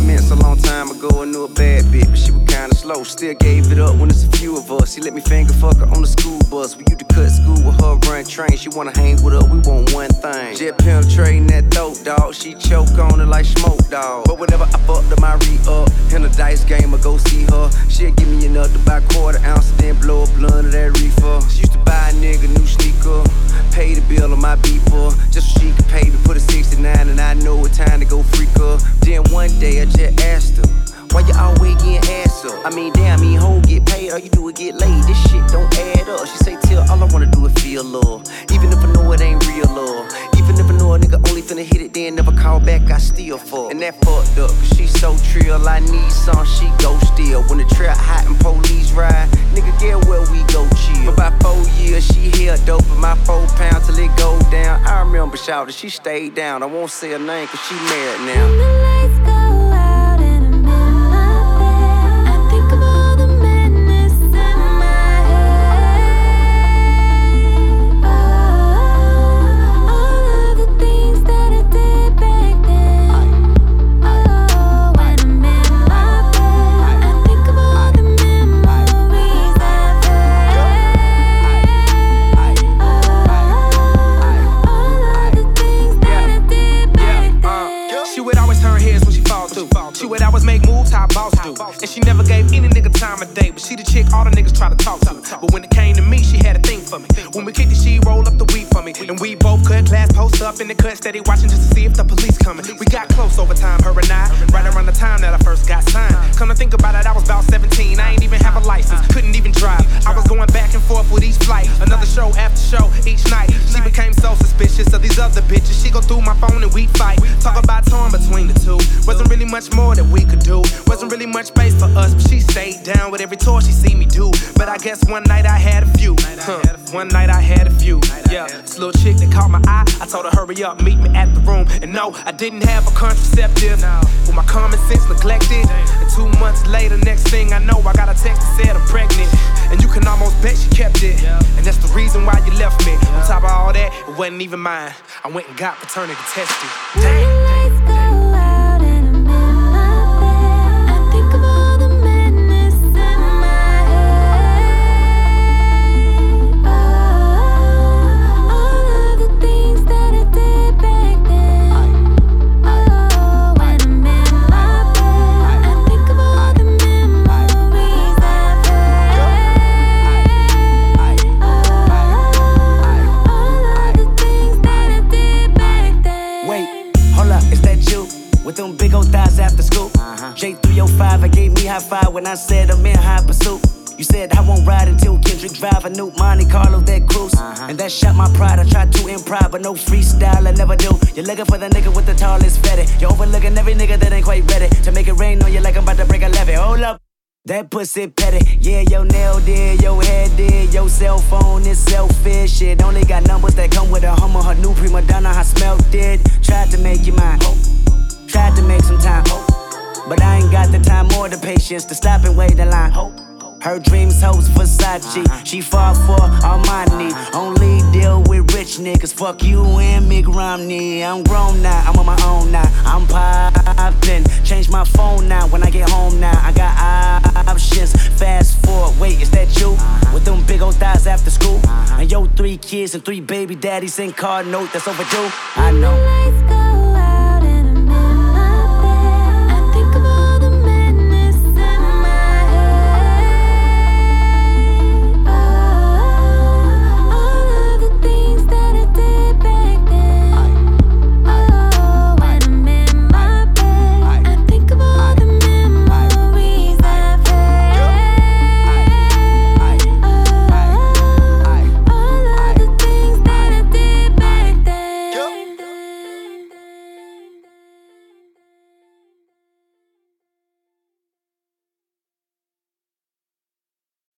compliments a long time ago. I knew a bad bitch, but she was kinda slow. Still gave it up when it's a few of us. She let me finger fuck her on the school bus. We used to cut school with her, run train. She wanna hang with us, we want one thing. Jet penetrating that throat, dog. She choke on it like smoke, dog. But whenever I fucked her, my re-up. In a dice game, I go see her. She'll give me enough to buy quarter ounce and then blow a blunt of that reefer. She used to buy a nigga new sneaker, pay the bill on my beeper, just so she could pay me, put a 69, and I know it's time to go freak her. Then one day I just asked her, why you always getting ass up? I mean, damn, hoe get paid, all you do is get laid. This shit don't add up. She say, Till, all I wanna do is feel love. Even if I know it ain't real love. Even if I know a nigga only finna hit it, then never call back, I still fuck. And that fucked up, cause she so trill. I need some, she go still. When the trap hot and police ride, nigga, get where we go chill. For about 4 years, she held dope in my 4 pounds till it go down. I remember shouting, she stayed down. I won't say her name, cause she married now. When the lights go out and I'm in my bed, I think of all the madness in my head. All of the things that I did back then. When I'm in my bed, I think of all the memories I've had. All of the things that I did back then. She would always turn heads when she fall through. She would always make moves how a boss do. And she never gave any nigga time of day, but she the chick all the niggas try to talk to. But when it came to me, she had a thing for me. When we kicked it, she roll up the weed for me. And we both cut class, post up in the cut, steady watching just to see if the police coming. We got close over time, her and I, right around the time that I first got signed. Come to think about it, I was about 17. I ain't even have a license, couldn't even drive. I was going back and forth with each flight, another show after show each night. She became so suspicious of these other bitches. She go through my phone and we fight. Talk about torn between the two. Wasn't really much more that we could do. Wasn't really much space for us, but she stayed down with every tour she see me do. But I guess one night I had a few. One night I had a few. Yeah, this little chick that caught my eye. I told her hurry up, meet me at the room. And no, I didn't have a contraceptive. With my common sense neglected. And 2 months later, next thing I know, I got a text that said I'm pregnant. And you can almost bet she kept it. And that's the reason why you left me. On top of all that, it wasn't even mine. I went and got paternity tested. Damn. Lights go out and I'm in my bed. I think of all the madness in my head. All of the things that I did back then. When I'm in my bed, I think of all the memories I've had. All of the things that I did back then. Wait, hold up, is that you? With them big old thighs after school. J305, I gave me high five when I said I'm in high pursuit. You said I won't ride until Kendrick drive a new Monte Carlo that cruise. And that shot my pride. I tried to improv, but no freestyle, I never do. You're looking for the nigga with the tallest fatty. You're overlooking every nigga that ain't quite ready to make it rain on you like I'm about to break a levee. Hold up. That pussy petty, yeah, your nail did, your head did, your cell phone is selfish. It only got numbers that come with a Hummer, her new prima donna, I smelt it. Tried to make you mine, tried to make some time, but I ain't got the time or the patience to stop and wait in line. Her dreams host Versace, she fall for Armani. Only deal with rich niggas, fuck you and Mick Romney. I'm grown now, I'm on my own now, I'm poppin'. Change my phone now when I get home now. I got options, fast forward, wait, is that you? With them big old thighs after school. And yo, 3 kids and 3 baby daddies and car note that's overdue. I know.